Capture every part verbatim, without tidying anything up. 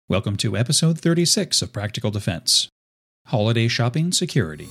Welcome to episode thirty-six of Practical Defense, Holiday Shopping Security.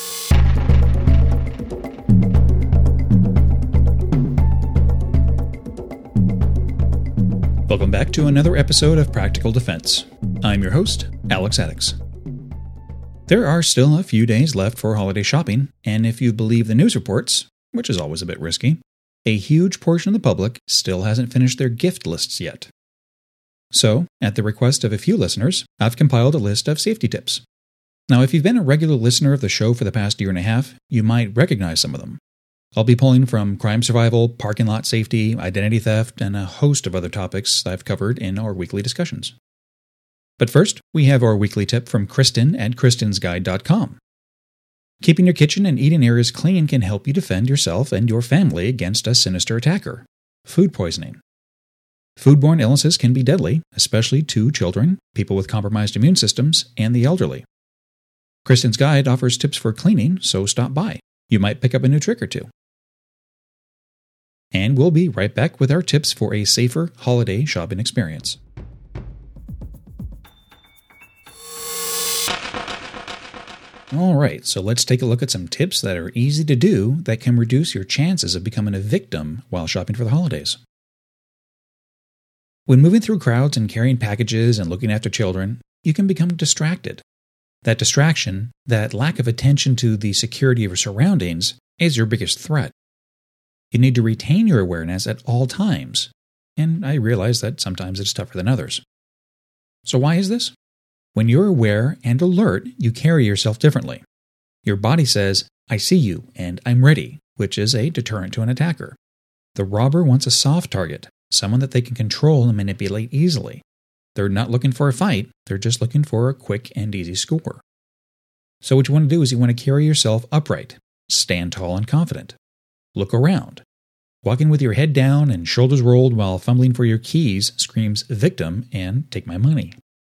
Welcome back to another episode of Practical Defense. I'm your host, Alex Addix. There are still a few days left for holiday shopping, and if you believe the news reports, which is always a bit risky, a huge portion of the public still hasn't finished their gift lists yet. So, at the request of a few listeners, I've compiled a list of safety tips. Now, if you've been a regular listener of the show for the past year and a half, you might recognize some of them. I'll be pulling from crime survival, parking lot safety, identity theft, and a host of other topics I've covered in our weekly discussions. But first, we have our weekly tip from Kristen at kristens guide dot com. Keeping your kitchen and eating areas clean can help you defend yourself and your family against a sinister attacker: food poisoning. Foodborne illnesses can be deadly, especially to children, people with compromised immune systems, and the elderly. Kristen's Guide offers tips for cleaning, so stop by. You might pick up a new trick or two. And we'll be right back with our tips for a safer holiday shopping experience. Alright, so let's take a look at some tips that are easy to do that can reduce your chances of becoming a victim while shopping for the holidays. When moving through crowds and carrying packages and looking after children, you can become distracted. That distraction, that lack of attention to the security of your surroundings, is your biggest threat. You need to retain your awareness at all times, and I realize that sometimes it's tougher than others. So why is this? When you're aware and alert, you carry yourself differently. Your body says, "I see you, and I'm ready," which is a deterrent to an attacker. The robber wants a soft target, someone that they can control and manipulate easily. They're not looking for a fight, they're just looking for a quick and easy score. So what you want to do is you want to carry yourself upright, stand tall and confident. Look around. Walking with your head down and shoulders rolled while fumbling for your keys screams victim and take my money.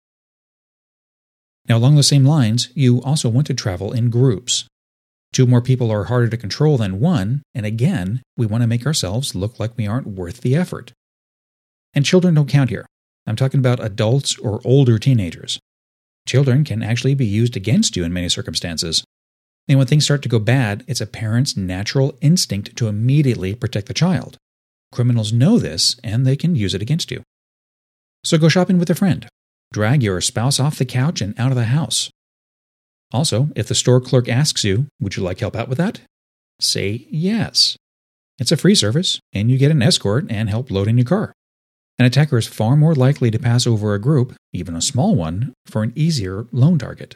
Now along the same lines, you also want to travel in groups. Two more people are harder to control than one, and again, we want to make ourselves look like we aren't worth the effort. And children don't count here. I'm talking about adults or older teenagers. Children can actually be used against you in many circumstances. And when things start to go bad, it's a parent's natural instinct to immediately protect the child. Criminals know this, and they can use it against you. So go shopping with a friend. Drag your spouse off the couch and out of the house. Also, if the store clerk asks you, "Would you like help out with that?" say yes. It's a free service, and you get an escort and help loading your car. An attacker is far more likely to pass over a group, even a small one, for an easier lone target.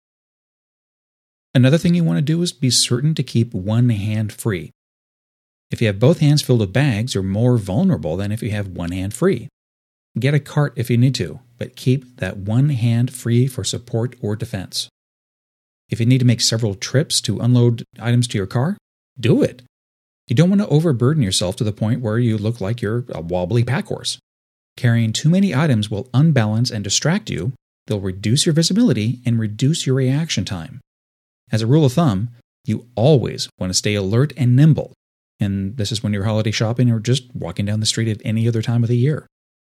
Another thing you want to do is be certain to keep one hand free. If you have both hands filled with bags, you're more vulnerable than if you have one hand free. Get a cart if you need to, but keep that one hand free for support or defense. If you need to make several trips to unload items to your car, do it. You don't want to overburden yourself to the point where you look like you're a wobbly pack horse. Carrying too many items will unbalance and distract you, they'll reduce your visibility and reduce your reaction time. As a rule of thumb, you always want to stay alert and nimble, and this is when you're holiday shopping or just walking down the street at any other time of the year.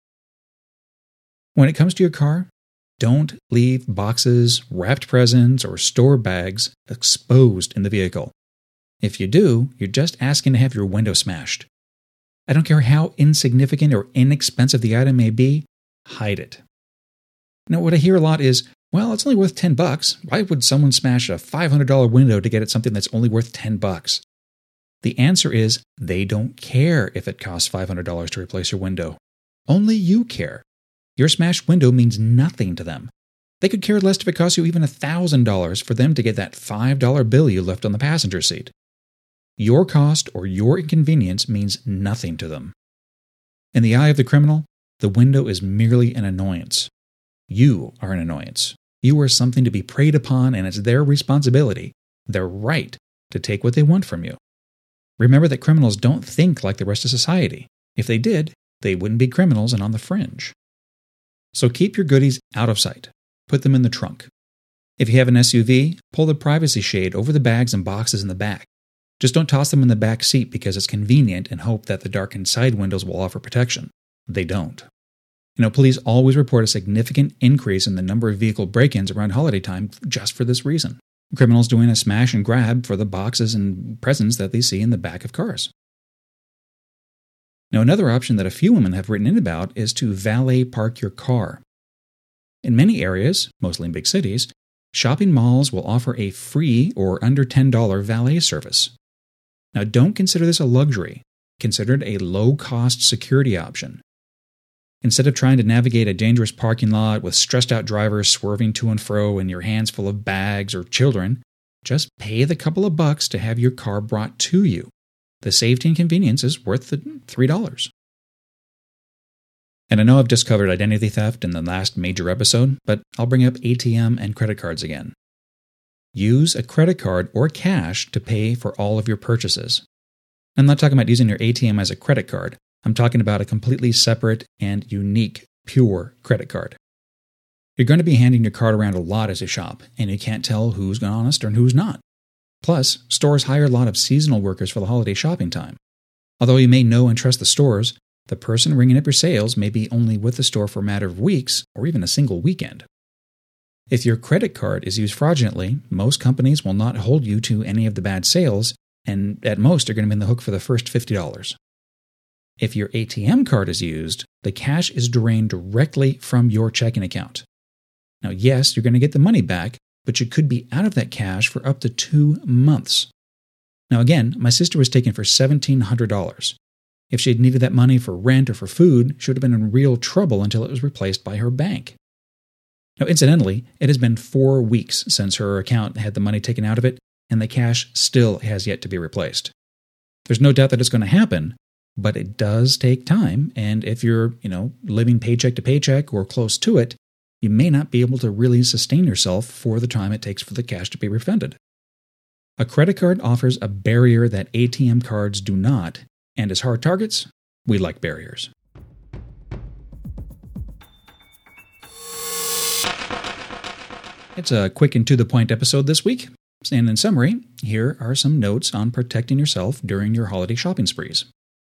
When it comes to your car, don't leave boxes, wrapped presents, or store bags exposed in the vehicle. If you do, you're just asking to have your window smashed. I don't care how insignificant or inexpensive the item may be, hide it. Now, what I hear a lot is, well, it's only worth ten bucks. Why would someone smash a five hundred dollars window to get at something that's only worth ten bucks? The answer is, they don't care if it costs five hundred dollars to replace your window. Only you care. Your smashed window means nothing to them. They could care less if it costs you even one thousand dollars for them to get that five dollar bill you left on the passenger seat. Your cost or your inconvenience means nothing to them. In the eye of the criminal, the window is merely an annoyance. You are an annoyance. You are something to be preyed upon, and it's their responsibility, their right, to take what they want from you. Remember that criminals don't think like the rest of society. If they did, they wouldn't be criminals and on the fringe. So keep your goodies out of sight. Put them in the trunk. If you have an S U V, pull the privacy shade over the bags and boxes in the back. Just don't toss them in the back seat because it's convenient and hope that the darkened side windows will offer protection. They don't. You know, police always report a significant increase in the number of vehicle break-ins around holiday time just for this reason. Criminals doing a smash and grab for the boxes and presents that they see in the back of cars. Now, another option that a few women have written in about is to valet park your car. In many areas, mostly in big cities, shopping malls will offer a free or under ten dollars valet service. Now, don't consider this a luxury. Consider it a low-cost security option. Instead of trying to navigate a dangerous parking lot with stressed-out drivers swerving to and fro and your hands full of bags or children, just pay the couple of bucks to have your car brought to you. The safety and convenience is worth the three dollars. And I know I've just covered identity theft in the last major episode, but I'll bring up A T M and credit cards again. Use a credit card or cash to pay for all of your purchases. I'm not talking about using your A T M as a credit card. I'm talking about a completely separate and unique, pure credit card. You're going to be handing your card around a lot as you shop, and you can't tell who's honest and who's not. Plus, stores hire a lot of seasonal workers for the holiday shopping time. Although you may know and trust the stores, the person ringing up your sales may be only with the store for a matter of weeks or even a single weekend. If your credit card is used fraudulently, most companies will not hold you to any of the bad sales, and at most are going to be on the hook for the first fifty dollars. If your A T M card is used, the cash is drained directly from your checking account. Now, yes, you're going to get the money back, but you could be out of that cash for up to two months. Now again, my sister was taken for seventeen hundred dollars. If she had needed that money for rent or for food, she would have been in real trouble until it was replaced by her bank. Now incidentally, it has been four weeks since her account had the money taken out of it, and the cash still has yet to be replaced. There's no doubt that it's going to happen, but it does take time, and if you're, you know, living paycheck to paycheck or close to it, you may not be able to really sustain yourself for the time it takes for the cash to be refunded. A credit card offers a barrier that A T M cards do not, and as hard targets, we like barriers. It's a quick and to-the-point episode this week, and in summary, here are some notes on protecting yourself during your holiday shopping sprees.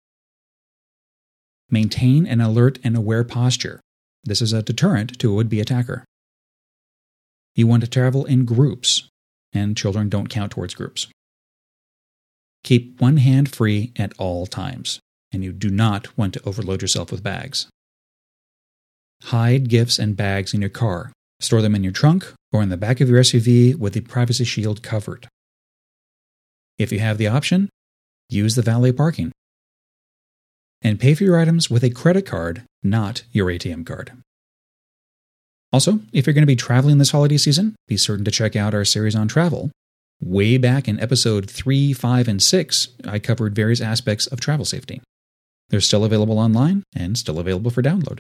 Maintain an alert and aware posture. This is a deterrent to a would-be attacker. You want to travel in groups, and children don't count towards groups. Keep one hand free at all times, and you do not want to overload yourself with bags. Hide gifts and bags in your car. Store them in your trunk or in the back of your S U V with the privacy shield covered. If you have the option, use the valet parking. And pay for your items with a credit card, not your A T M card. Also, if you're going to be traveling this holiday season, be certain to check out our series on travel. Way back in episode three, five, and six, I covered various aspects of travel safety. They're still available online and still available for download.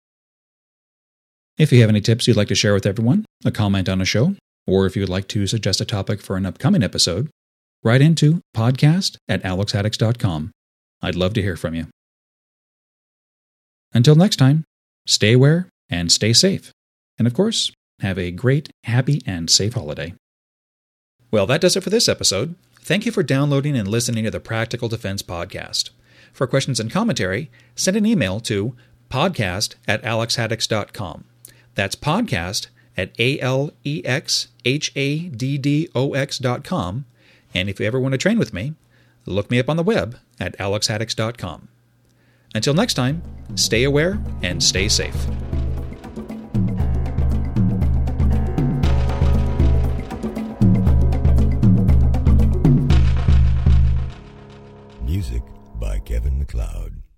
If you have any tips you'd like to share with everyone, a comment on a show, or if you would like to suggest a topic for an upcoming episode, write into podcast at alex haddix dot com. I'd love to hear from you. Until next time, stay aware and stay safe. And of course, have a great, happy, and safe holiday. Well, that does it for this episode. Thank you for downloading and listening to the Practical Defense Podcast. For questions and commentary, send an email to podcast at alex haddix dot com. That's podcast at A L E X H A D D O X dot com. And if you ever want to train with me, look me up on the web at alex haddix dot com. Until next time, stay aware and stay safe. Music by Kevin MacLeod.